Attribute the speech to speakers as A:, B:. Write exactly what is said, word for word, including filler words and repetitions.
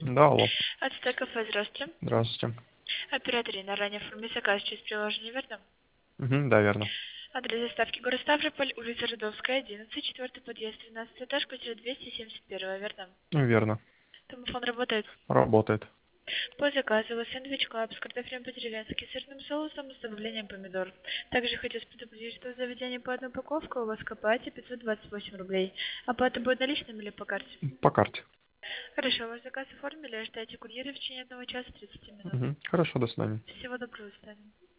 A: Да, алло.
B: Ацтек кафе, здравствуйте.
A: Здравствуйте.
B: Оператор Инна, ранее оформили заказ через приложение, верно?
A: Угу, да, верно.
B: Адрес доставки город Ставрополь, улица Родовская, одиннадцать, четвертый подъезд, тринадцатый этаж, квартира двести семьдесят один, верно?
A: Ну, верно.
B: Домофон работает.
A: Работает.
B: По заказу у вас сэндвич клаб с картофелем по-деревенски, сырным соусом с добавлением помидор. Также хочу предупредить, что в заведении по одной упаковке у вас копаете пятьсот двадцать восемь рублей. Оплата будет наличными или по карте?
A: По карте.
B: Хорошо, ваш заказ оформили, ожидайте курьера в течение одного часа тридцати минут.
A: Угу. Хорошо, до свидания.
B: Всего доброго, до свидания.